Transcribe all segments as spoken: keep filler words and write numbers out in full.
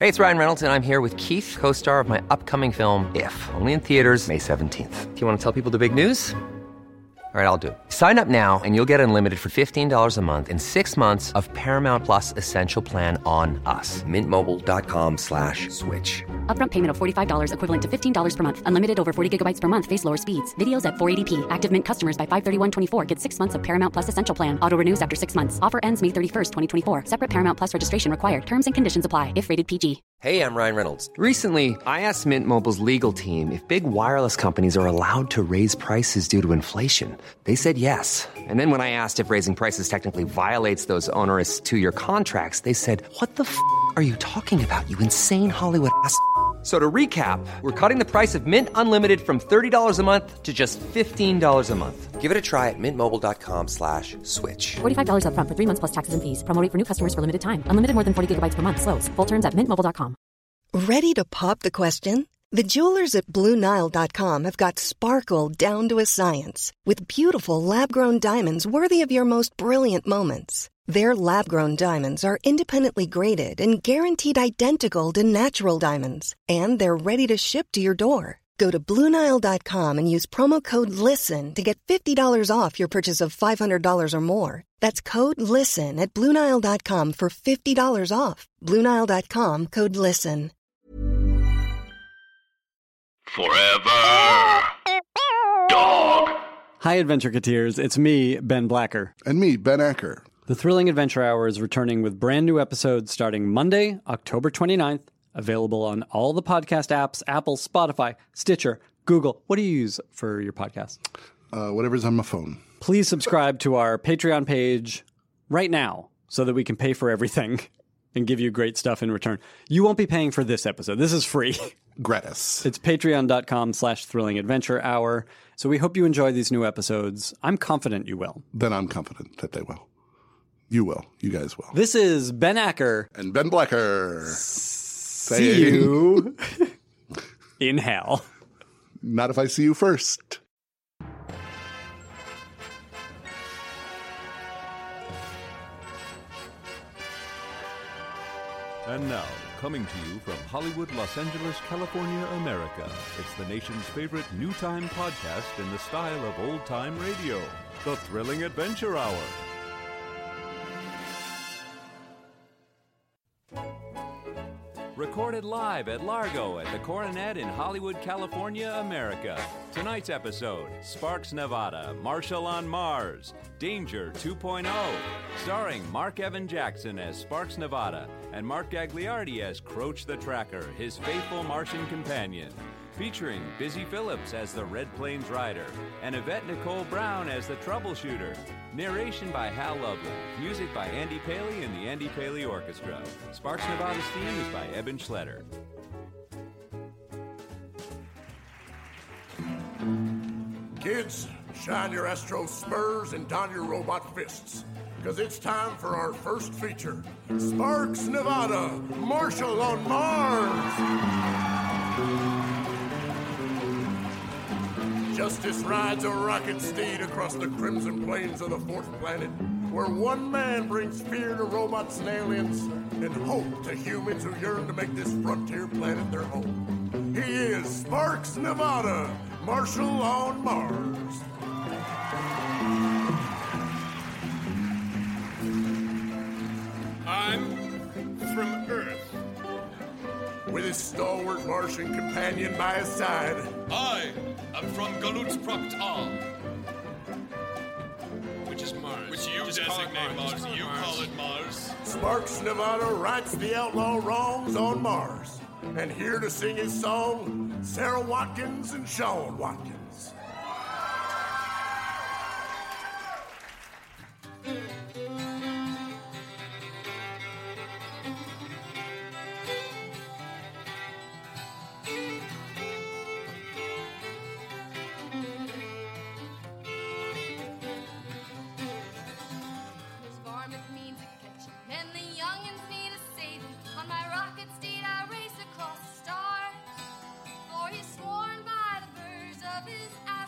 Hey, it's Ryan Reynolds, and I'm here with Keith, co-star of my upcoming film, If, only in theaters May seventeenth. Do you want to tell people the big news? All right, I'll do it. Sign up now and you'll get unlimited for fifteen dollars a month and six months of Paramount Plus Essential Plan on us. Mintmobile.com slash switch. Upfront payment of forty-five dollars equivalent to fifteen dollars per month. Unlimited over forty gigabytes per month. Face lower speeds. Videos at four eighty p. Active Mint customers by five thirty-one twenty-four get six months of Paramount Plus Essential Plan. Auto renews after six months. Offer ends May thirty-first, twenty twenty-four. Separate Paramount Plus registration required. Terms and conditions apply if rated P G. Hey, I'm Ryan Reynolds. Recently, I asked Mint Mobile's legal team if big wireless companies are allowed to raise prices due to inflation. They said yes. And then when I asked if raising prices technically violates those onerous two-year contracts, they said, what the f*** are you talking about, you insane Hollywood ass f- So to recap, we're cutting the price of Mint Unlimited from thirty dollars a month to just fifteen dollars a month. Give it a try at mintmobile.com slash switch. forty-five dollars upfront for three months plus taxes and fees. Promo rate for new customers for limited time. Unlimited more than forty gigabytes per month. Slows full terms at mint mobile dot com. Ready to pop the question? The jewelers at Blue Nile dot com have got sparkle down to a science with beautiful lab-grown diamonds worthy of your most brilliant moments. Their lab-grown diamonds are independently graded and guaranteed identical to natural diamonds, and they're ready to ship to your door. Go to Blue Nile dot com and use promo code LISTEN to get fifty dollars off your purchase of five hundred dollars or more. That's code LISTEN at Blue Nile dot com for fifty dollars off. Blue Nile dot com, code LISTEN. Forever. Dog. Hi, Adventureketeers. It's me, Ben Blacker. And me, Ben Acker. The Thrilling Adventure Hour is returning with brand new episodes starting Monday, October twenty-ninth, available on all the podcast apps, Apple, Spotify, Stitcher, Google. What do you use for your podcast? Uh, whatever's on my phone. Please subscribe to our Patreon page right now so that we can pay for everything and give you great stuff in return. You won't be paying for this episode. This is free. Gratis. It's patreon.com slash thrilling adventure hour. So we hope you enjoy these new episodes. I'm confident you will. Then I'm confident that they will. You will. You guys will. This is Ben Acker. And Ben Blacker. See you in hell. Not if I see you first. And now, coming to you from Hollywood, Los Angeles, California, America, it's the nation's favorite new time podcast in the style of old-time radio, The Thrilling Adventure Hour. Recorded live at Largo at the Coronet in Hollywood, California, America. Tonight's episode, Sparks, Nevada, Marshall on Mars, Danger two point oh, starring Mark Evan Jackson as Sparks, Nevada, and Mark Gagliardi as Croach the Tracker, his faithful Martian companion. Featuring Busy Phillips as the Red Plains Rider, and Yvette Nicole Brown as the Troubleshooter. Narration by Hal Lovely. Music by Andy Paley and the Andy Paley Orchestra. Sparks Nevada's theme is by Eben Schletter. Kids, shine your Astro spurs and don your robot fists, because it's time for our first feature, Sparks, Nevada, Marshall on Mars. Justice rides a rocket steed across the crimson plains of the fourth planet, where one man brings fear to robots and aliens and hope to humans who yearn to make this frontier planet their home. He is Sparks, Nevada, Marshall on Mars. I'm from Earth. With his stalwart Martian companion by his side, I am from Galut's Proctal, which is Mars. Which you Just designate Mars. Mars. You Mars. call it Mars. Sparks Nevada rights the outlaw wrongs on Mars. And here to sing his song, Sarah Watkins and Sean Watkins. He's sworn by the birds of his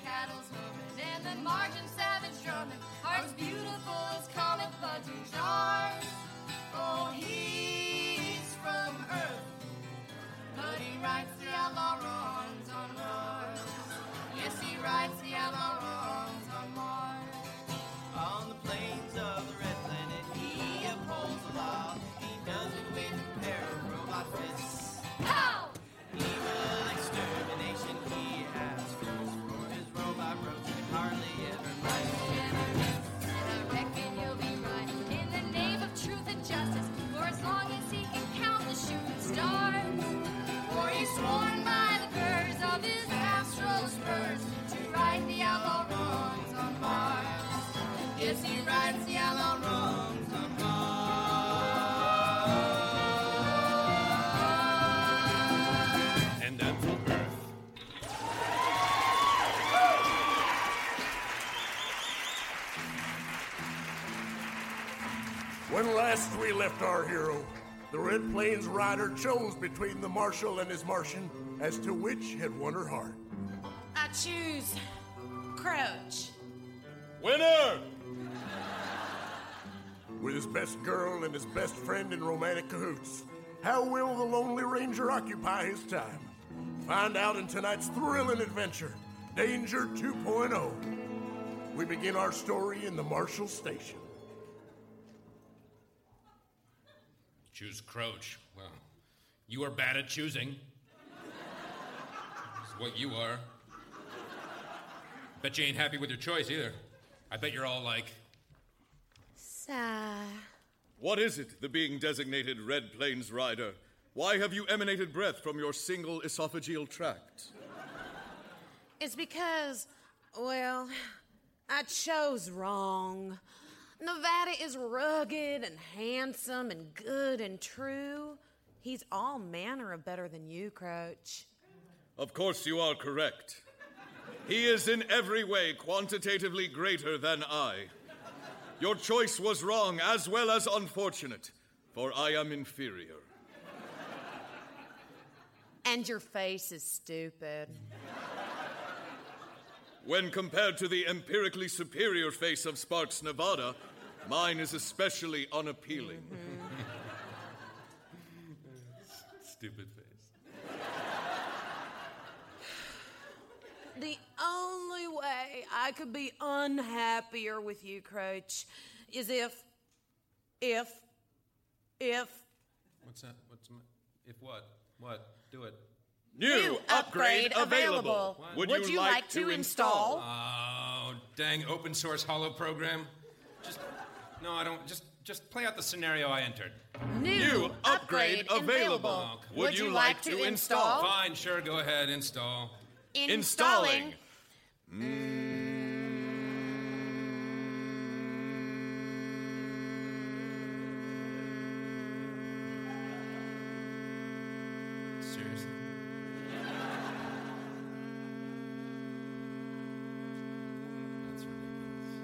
cattle's hoofing, and the margin savage drumming. Heart's beautiful as comet budgie jars. Oh, he's from Earth, but he writes the outlaw wrongs on Mars. Yes, he writes the outlaw wrongs on Mars. On the plains of the red planet, he upholds the law. He does it with a pair of robot fists. Pow! Evil extermination he has fears for his robot bros that hardly ever miss. Never miss, and I reckon you'll be right. In the name of truth and justice, for as long as he can count the shooting stars. For he's sworn by the birds of his astral spurs to right the outlaw wrongs on Mars. Yes, he rights the outlaw wrongs on Mars. And I'm from Earth. When last we left our hero, the Red Plains rider chose between the Marshal and his Martian as to which had won her heart. I choose Crouch. Winner! With his best girl and his best friend in romantic cahoots, how will the Lonely Ranger occupy his time? Find out in tonight's thrilling adventure, Danger two point oh. We begin our story in the Marshal Station. Choose Crouch. Well, you are bad at choosing. That's what you are. Bet you ain't happy with your choice either. I bet you're all like... Sigh. What is it, the being designated Red Plains Rider? Why have you emanated breath from your single esophageal tract? It's because, well, I chose wrong. Nevada is rugged and handsome and good and true. He's all manner of better than you, Crouch. Of course you are correct. He is in every way quantitatively greater than I. Your choice was wrong as well as unfortunate, for I am inferior. And your face is stupid. When compared to the empirically superior face of Sparks, Nevada, mine is especially unappealing. Mm-hmm. Stupid face. The only way I could be unhappier with you, Crouch, is if, if, if... What's that? What's my... If what? What? Do it. New, New upgrade, upgrade available. available. Would, Would you, you like, like to install? Oh, dang open source hollow program. Just... No, I don't... Just just play out the scenario I entered. New, New upgrade, upgrade available. Oh, Would, Would you, you like, like to install? install? Fine, sure, go ahead, install. Installing. Mm. Seriously? That's ridiculous.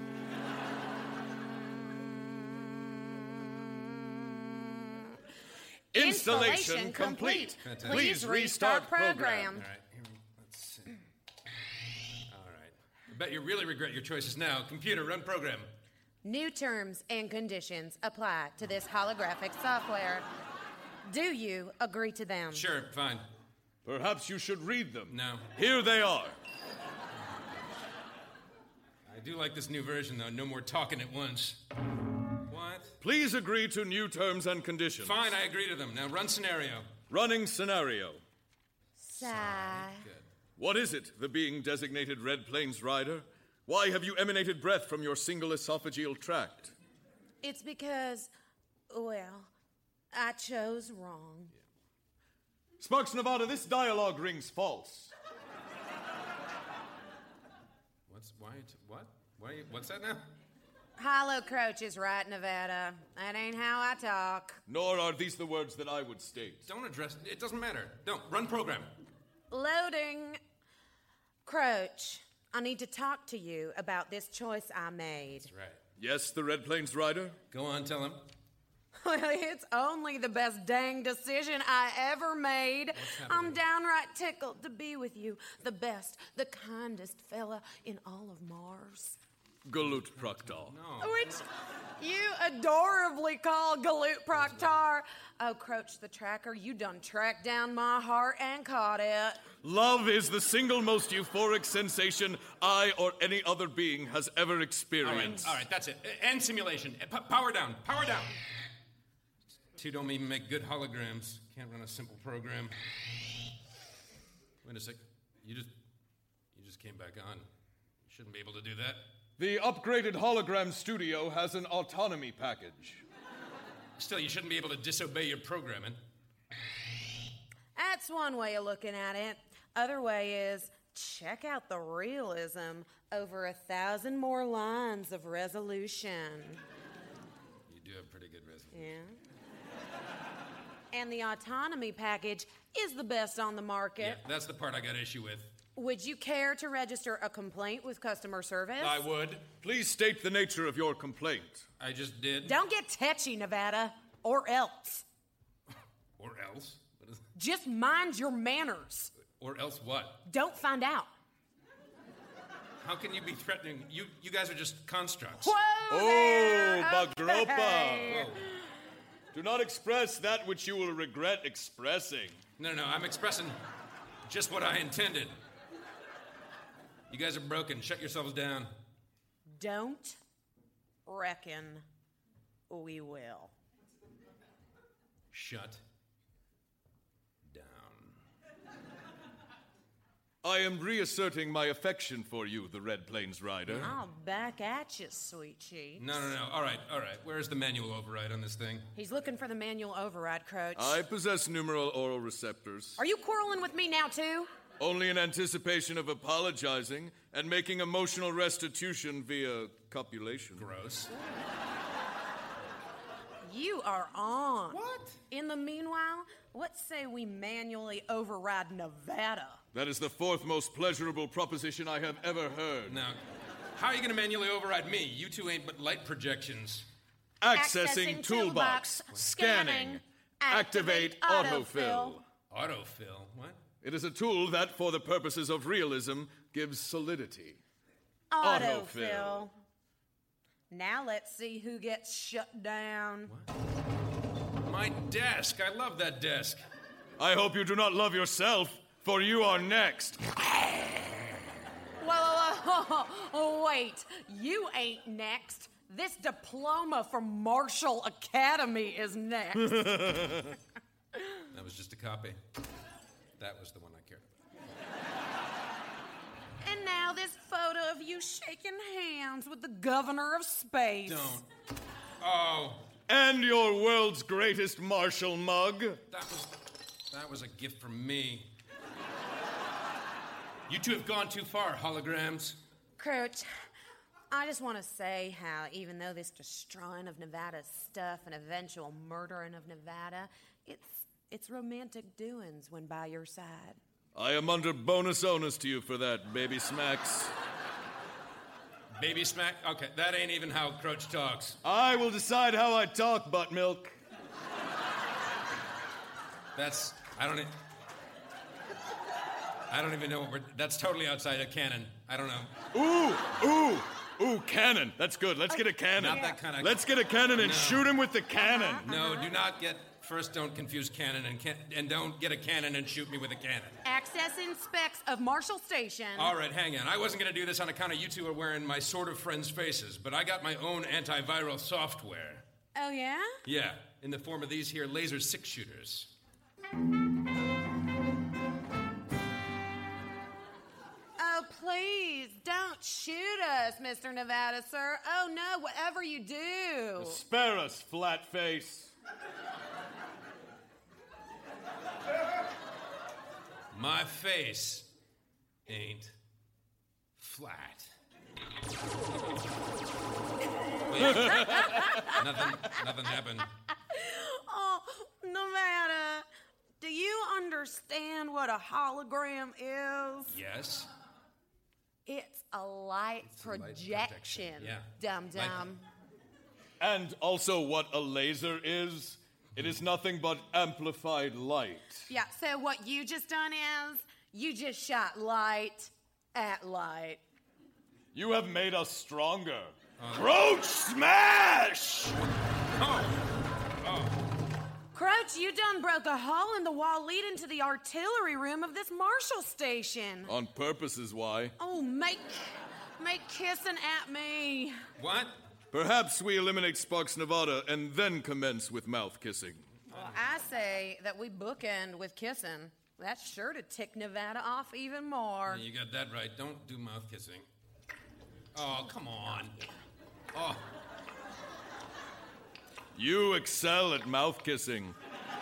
Installation complete. complete. Please restart program. All right, here we, let's see. All right. I bet you really regret your choices now. Computer, run program. New terms and conditions apply to this holographic software. Do you agree to them? Sure, fine. Perhaps you should read them. No. Here they are. I do like this new version, though. No more talking at once. What? Please agree to new terms and conditions. Fine, I agree to them. Now run scenario. Running scenario. Sigh. Good. What is it, the being designated Red Plains Rider? Why have you emanated breath from your single esophageal tract? It's because, well, I chose wrong. Yeah. Sparks, Nevada, this dialogue rings false. What's, why, t- what? Why, what's that now? Hollow Crouch is right, Nevada. That ain't how I talk. Nor are these the words that I would state. Don't address it. It doesn't matter. Don't. Run program. Loading. Crouch, I need to talk to you about this choice I made. That's right. Yes, the Red Plains Rider? Go on, tell him. Well, it's only the best dang decision I ever made. I'm downright tickled to be with you, the best, the kindest fella in all of Mars. Galut Proctor. No. Which you adorably call Galut Proctor. Oh, Croach the Tracker, you done tracked down my heart and caught it. Love is the single most euphoric sensation I or any other being has ever experienced. All right, all right, that's it. End simulation. P- power down. Power down. Two don't even make good holograms. Can't run a simple program. Wait a sec. You just, you just came back on. You shouldn't be able to do that. The upgraded hologram studio has an autonomy package. Still, you shouldn't be able to disobey your programming. That's one way of looking at it. Other way is check out the realism. Over a thousand more lines of resolution. You do have pretty good resolution. Yeah. And the autonomy package is the best on the market. Yeah, that's the part I got issue with. Would you care to register a complaint with customer service? I would. Please state the nature of your complaint. I just did. Don't get tetchy, Nevada, or else. Or else? What is... Just mind your manners. Or else what? Don't find out. How can you be threatening? You you guys are just constructs. Whoa Oh, there. Bagropa! Okay. Whoa. Do not express that which you will regret expressing. No, no, I'm expressing just what I intended. You guys are broken. Shut yourselves down. Don't reckon we will. Shut down. I am reasserting my affection for you, the Red Plains Rider. I'll back at you, sweet cheeks. No, no, no. All right, all right. Where's the manual override on this thing? He's looking for the manual override, Croach. I possess numeral oral receptors. Are you quarreling with me now, too? Only in anticipation of apologizing and making emotional restitution via copulation. Gross. You are on. What? In the meanwhile, let's say we manually override Nevada. That is the fourth most pleasurable proposition I have ever heard. Now, how are you going to manually override me? You two ain't but light projections. Accessing, Accessing toolbox. toolbox. Scanning. Scanning. Activate, Activate autofill. Autofill? What? It is a tool that, for the purposes of realism, gives solidity. Autofill. Now let's see who gets shut down. What? My desk. I love that desk. I hope you do not love yourself, for you are next. Whoa, whoa, whoa, whoa. Wait, you ain't next. This diploma from Marshall Academy is next. That was just a copy. That was the one I cared about. And now this photo of you shaking hands with the governor of space. Don't. Oh. And your world's greatest Marshall mug. That was, that was a gift from me. You two have gone too far, holograms. Croach, I just want to say how even though this destroying of Nevada's stuff and eventual murdering of Nevada, it's it's romantic doings when by your side. I am under bonus onus to you for that, Baby Smacks. Baby smack? Okay, that ain't even how Croach talks. I will decide how I talk, Buttermilk. That's, I don't, e- I don't even know what we're, that's totally outside of canon. I don't know. Ooh, ooh, ooh, cannon. That's good. Let's get a cannon. Not that kind of... Let's get a cannon and No. shoot him with the cannon. No, do not get, first don't confuse cannon and can, and don't get a cannon and shoot me with a cannon. Accessing specs of Marshall Station. All right, hang on. I wasn't going to do this on account of you two are wearing my sort of friends' faces, but I got my own antiviral software. Oh, yeah? Yeah, in the form of these here laser six-shooters. Oh, please, don't shoot us, Mister Nevada, sir. Oh, no, whatever you do. Spare us, flat face. My face ain't flat. Wait, nothing, nothing happened. Oh, Nevada, do you understand what a hologram is? Yes. It's a light It's a light projection, projection, yeah. dum-dum. Light- And also what a laser is. It is nothing but amplified light. Yeah, so what you just done is, you just shot light at light. You have made us stronger. Uh, Crouch smash! Oh. Oh. Crouch, you done broke a hole in the wall leading to the artillery room of this Marshall station. On purpose is why. Oh, make, make kissing at me. What? Perhaps we eliminate Sparks Nevada and then commence with mouth kissing. Well, I say that we bookend with kissing. That's sure to tick Nevada off even more. Yeah, you got that right. Don't do mouth kissing. Oh, come on. Oh. You excel at mouth kissing.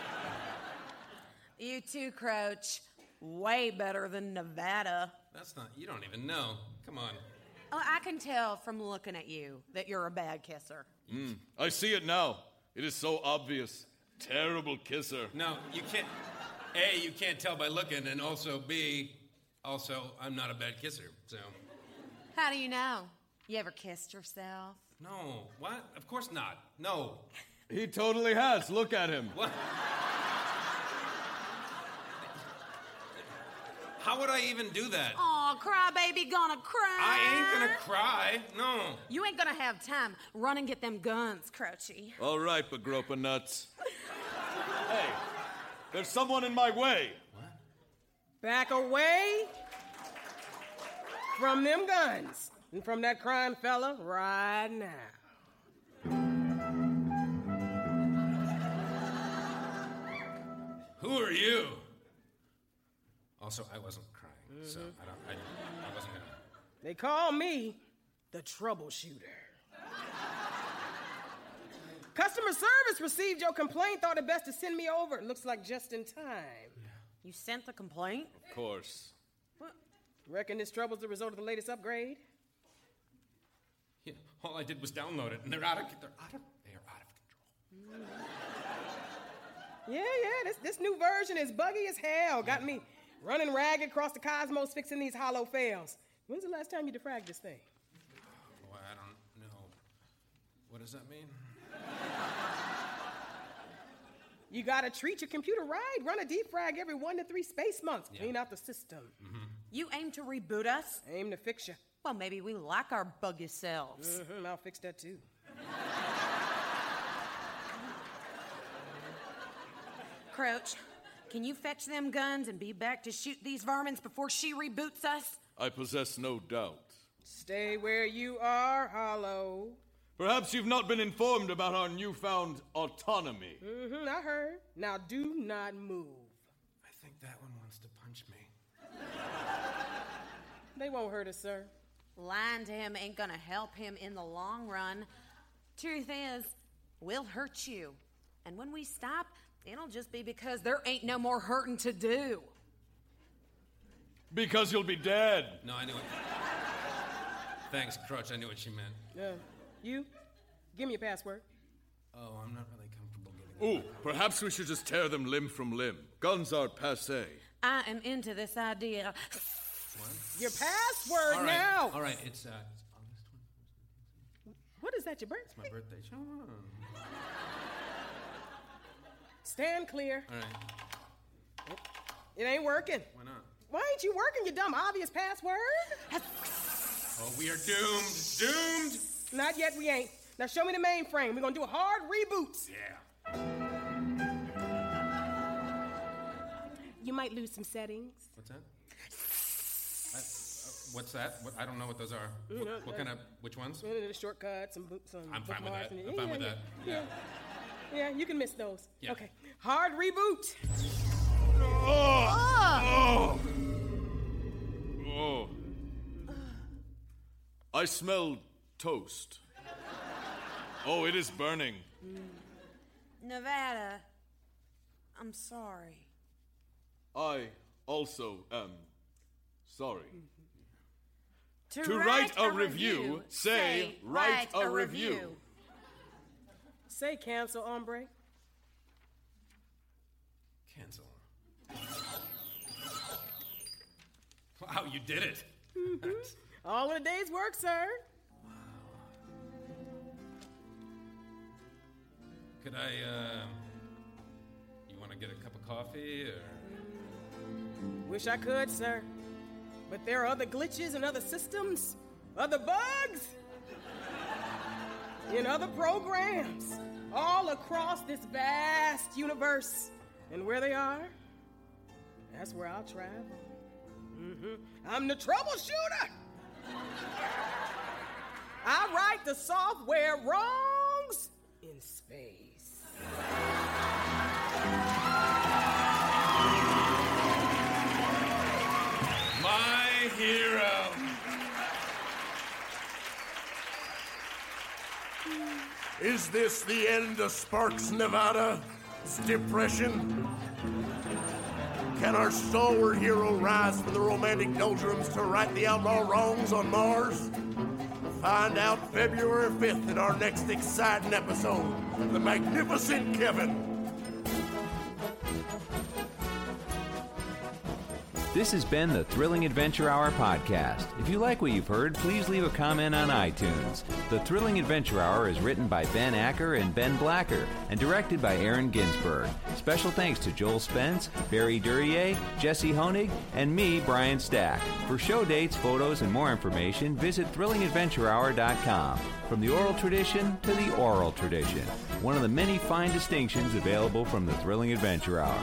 You too, Crouch. Way better than Nevada. That's not, you don't even know. Come on. Oh, I can tell from looking at you that you're a bad kisser. Mm, I see it now. It is so obvious. Terrible kisser. No, you can't. A, you can't tell by looking, and also B, also, I'm not a bad kisser, so. How do you know? You ever kissed yourself? No. What? Of course not. No. He totally has. Look at him. What? How would I even do that? Aw, crybaby gonna cry. I ain't gonna cry. No. You ain't gonna have time. Run and get them guns, Crouchy. All right, Bagropa nuts. Hey, there's someone in my way. What? Back away from them guns and from that crying fella right now. Who are you? Also, I wasn't crying, mm-hmm. so I don't. I, I wasn't gonna. They call me the troubleshooter. Customer service received your complaint, thought it best to send me over. It looks like just in time. You sent the complaint? Of course. What? Reckon this trouble's the result of the latest upgrade? Yeah, all I did was download it, and they're out of they're out of they're out of control. Mm. Yeah, yeah. This this new version is buggy as hell. Got me running ragged across the cosmos, fixing these hollow fails. When's the last time you defragged this thing? Oh, I don't know. What does that mean? You gotta treat your computer right. Run a defrag every one to three space months. Yeah. Clean out the system. Mm-hmm. You aim to reboot us? Aim to fix you. Well, maybe we like our buggy selves. Mm-hmm. I'll fix that too. Crouch, can you fetch them guns and be back to shoot these varmints before she reboots us? I possess no doubt. Stay where you are, Hollow. Perhaps you've not been informed about our newfound autonomy. Mm-hmm, I heard. Now do not move. I think that one wants to punch me. They won't hurt us, sir. Lying to him ain't gonna help him in the long run. Truth is, we'll hurt you. And when we stop, it'll just be because there ain't no more hurting to do. Because you'll be dead. No, I knew it. Thanks, Crutch. I knew what she meant. Yeah. You? Give me your password. Oh, I'm not really comfortable giving it. Ooh, perhaps we should just tear them limb from limb. Guns are passé. I am into this idea. What? Your password All right. now. All right, it's, uh, it's August twenty-first. What is that, your birthday? It's my birthday. Come on. Stand clear. All right. It ain't working. Why not? Why ain't you working, you dumb obvious password? Oh, we are doomed. Doomed. Not yet, we ain't. Now show me the mainframe. We're gonna do a hard reboot. Yeah. You might lose some settings. What's that? I, uh, what's that? What, I don't know what those are. Mm, What, uh, what uh, kind of, which ones? The shortcuts, some, some I'm fine with bookmarks that. and- I'm yeah, fine with yeah, that. Yeah. Yeah. yeah, you can miss those. Yeah. Okay. Hard reboot. Oh! Oh! Oh. I smell toast. Oh, it is burning. Nevada, I'm sorry. I also am sorry. To, To write a review, say, write a review. Say cancel, hombre. Cancel. Wow, you did it. Mm-hmm. All in a day's work, sir. could I, uh... You want to get a cup of coffee, or... Wish I could, sir. But there are other glitches in other systems, other bugs, in other programs, all across this vast universe. And where they are, that's where I'll travel. Mm-hmm. I'm the troubleshooter. I write the software wrongs in space. My hero. Is this the end of Sparks, Nevada's depression? Can our stalwart hero rise from the romantic doldrums to right the outlaw wrongs on Mars? Find out February fifth in our next exciting episode of The Magnificent Kevin. This has been the Thrilling Adventure Hour podcast. If you like what you've heard, please leave a comment on iTunes. The Thrilling Adventure Hour is written by Ben Acker and Ben Blacker and directed by Aaron Ginsberg. Special thanks to Joel Spence, Barry Duryea, Jesse Honig, and me, Brian Stack. For show dates, photos, and more information, visit thrilling adventure hour dot com. From the oral tradition to the oral tradition, one of the many fine distinctions available from the Thrilling Adventure Hour.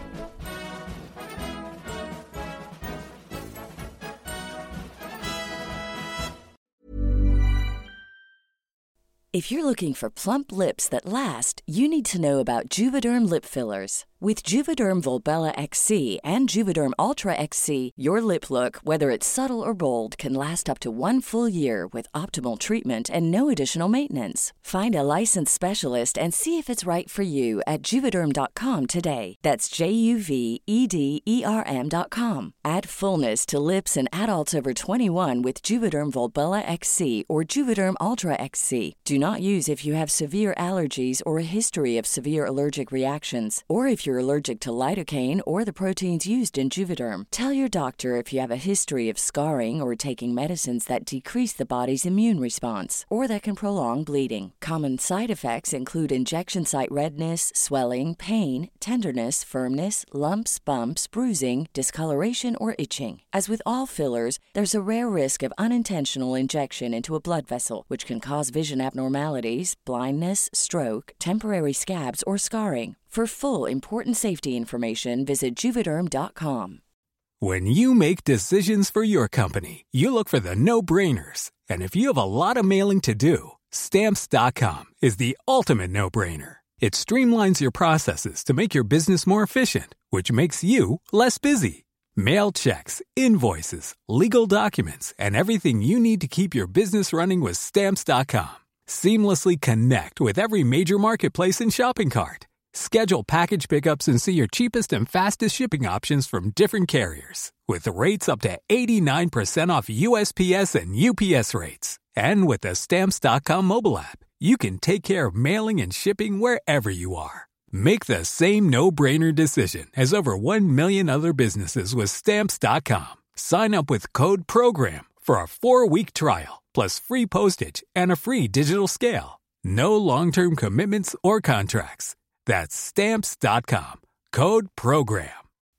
If you're looking for plump lips that last, you need to know about Juvederm lip fillers. With Juvederm Volbella X C and Juvederm Ultra X C, your lip look, whether it's subtle or bold, can last up to one full year with optimal treatment and no additional maintenance. Find a licensed specialist and see if it's right for you at Juvederm dot com today. That's J U V E D E R M dot com. Add fullness to lips in adults over twenty-one with Juvederm Volbella X C or Juvederm Ultra X C. Do not use if you have severe allergies or a history of severe allergic reactions, or if you're allergic to lidocaine or the proteins used in Juvederm. Tell your doctor if you have a history of scarring or taking medicines that decrease the body's immune response or that can prolong bleeding. Common side effects include injection site redness, swelling, pain, tenderness, firmness, lumps, bumps, bruising, discoloration, or itching. As with all fillers, there's a rare risk of unintentional injection into a blood vessel, which can cause vision abnormalities, blindness, stroke, temporary scabs, or scarring. For full, important safety information, visit Juvederm dot com. When you make decisions for your company, you look for the no-brainers. And if you have a lot of mailing to do, Stamps dot com is the ultimate no-brainer. It streamlines your processes to make your business more efficient, which makes you less busy. Mail checks, invoices, legal documents, and everything you need to keep your business running with Stamps dot com. Seamlessly connect with every major marketplace and shopping cart. Schedule package pickups and see your cheapest and fastest shipping options from different carriers, with rates up to eighty-nine percent off U S P S and U P S rates. And with the Stamps dot com mobile app, you can take care of mailing and shipping wherever you are. Make the same no-brainer decision as over one million other businesses with Stamps dot com. Sign up with code PROGRAM for a four-week trial, plus free postage and a free digital scale. No long-term commitments or contracts. That's Stamps dot com. Code PROGRAM.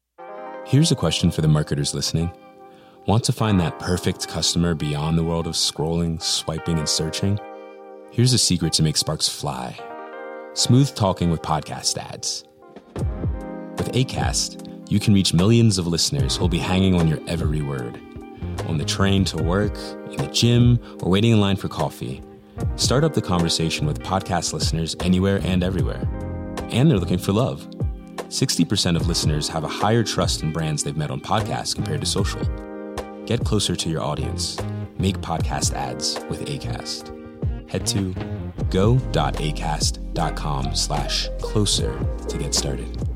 Here's a question for the marketers listening. Want to find that perfect customer beyond the world of scrolling, swiping, and searching? Here's a secret to make Sparks fly. Smooth talking with podcast ads. With Acast, you can reach millions of listeners who'll be hanging on your every word. On the train to work, in the gym, or waiting in line for coffee. Start up the conversation with podcast listeners anywhere and everywhere. And they're looking for love. sixty percent of listeners have a higher trust in brands they've met on podcasts compared to social. Get closer to your audience. Make podcast ads with Acast. Head to go.acast.com slash closer to get started.